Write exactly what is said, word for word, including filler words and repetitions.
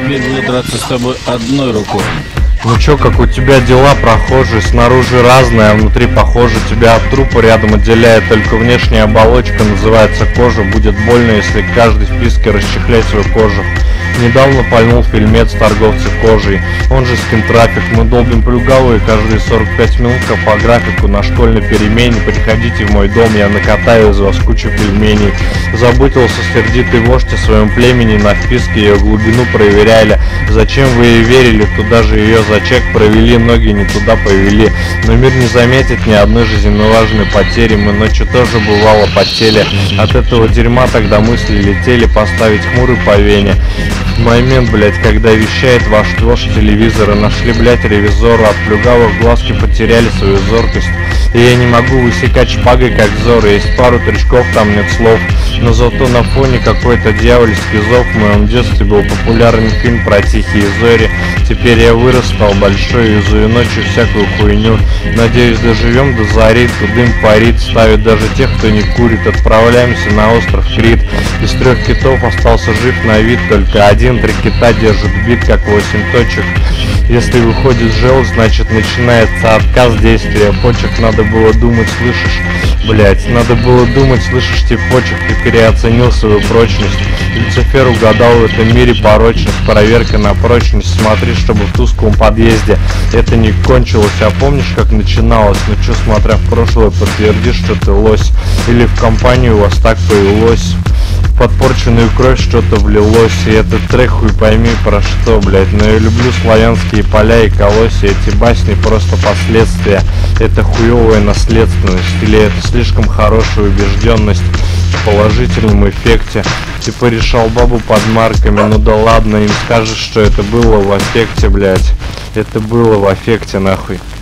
теперь буду драться с тобой одной рукой. Ну чё, как у тебя дела, прохожие? Снаружи разные, а внутри похоже. Тебя от трупа рядом отделяет только внешняя оболочка, называется кожа. Будет больно, если каждый в списке расчехлять свою кожу. Недавно пальнул фильмец «Торговцы кожей», он же «Скинтрафик». Мы долбим плюгавые каждые сорок пять минут, как по графику на школьной перемене. Приходите в мой дом, я накатаю из вас кучу пельменей. Заботился сердитый вождь о своем племени, на вписке ее глубину проверяли. Зачем вы ей верили, туда же ее за чек провели, ноги не туда повели. Но мир не заметит ни одной жизненно важной потери. Мы ночью тоже бывало потели. От этого дерьма тогда мысли летели поставить хмурый по вене. Момент, блять, когда вещает ваш вождь телевизора. Нашли, блять, ревизора. От плюгавых глазки потеряли свою зоркость. И я не могу высекать шпагой, как Зоры. Есть пару тречков, там нет слов. Но зато на фоне какой-то дьявольский зов. В моем детстве был популярный фильм про тихие зори. Теперь я вырос, стал большой и зую ночью всякую хуйню. Надеюсь, доживем до зари, то дым парит. Ставит даже тех, кто не курит. Отправляемся на остров Крит. Из трех китов остался жив на вид только один. Три кита держит бит, как восемь точек. Если выходит желчь, значит начинается отказ действия почек. Надо было думать, слышишь? Блять, надо было думать, слышишь, типочек. Ты переоценил свою прочность. Люцифер угадал в этом мире порочность. Проверка на прочность. Смотри, чтобы в тусклом подъезде это не кончилось. А помнишь, как начиналось? Ну чё, смотря в прошлое, подтвердишь, что ты лось. Или в компанию у вас так повелось. В подпорченную кровь что-то влилось. И этот трек хуй пойми про что, блять. Но я люблю славянские поля и колосья. Эти басни просто последствия. Это хуевая наследственность. Или это слишком хорошая убежденность в положительном эффекте. Ты порешал бабу под марками. Ну да ладно, им скажешь, что это было в аффекте, блять. Это было в аффекте, нахуй.